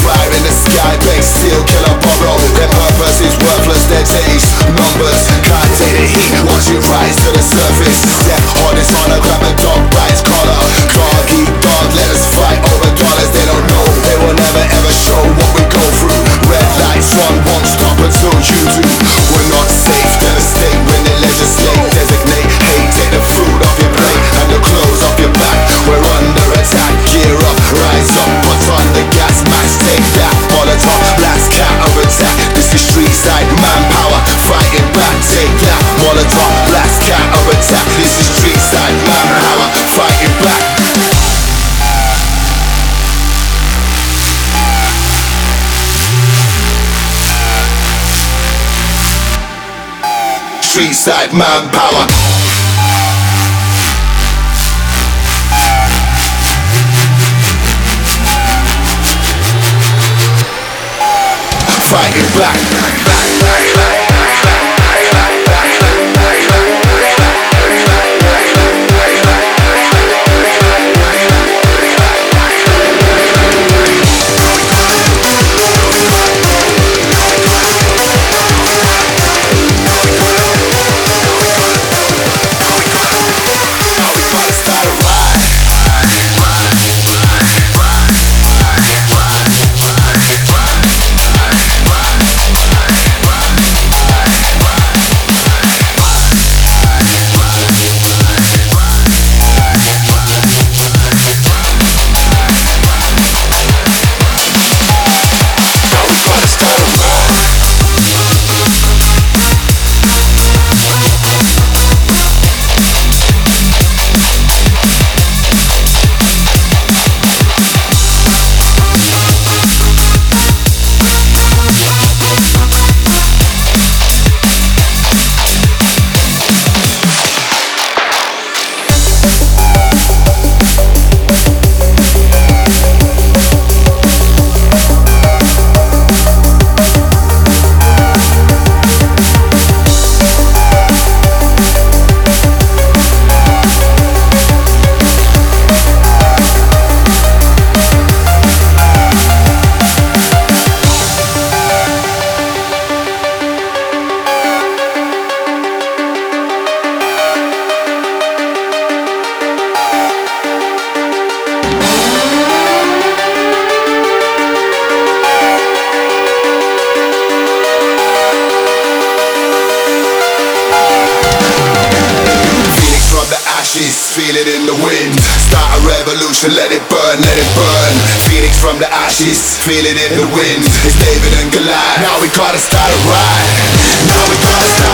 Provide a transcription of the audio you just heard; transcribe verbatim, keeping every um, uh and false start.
fire in the sky, big steel killer borrow. Their purpose is worthless, their days numbers. Can't take the heat once you rise to the surface. Their hardest honor, grab a dog by its collar. Dog eat dog, let us fight over dollars. They don't know, they will never ever show what we go through. Red lights on, won't stop until you do. We're not safe, devastate when they legislate. Designate hate, take the food off your plate and the clothes off your back. We're under attack, gear up, rise up, put on the gas mask. Take that, Molotov, blast, counter attack. This is street side manpower, fighting back. Take that, Molotov, blast, counter attack. This is street side manpower, fighting back. Street side manpower. Fighting back. Feel it in the wind. Start a revolution, let it burn, let it burn. Phoenix from the ashes, feel it in the wind. It's David and Goliath. Now we gotta start a ride. Now we gotta start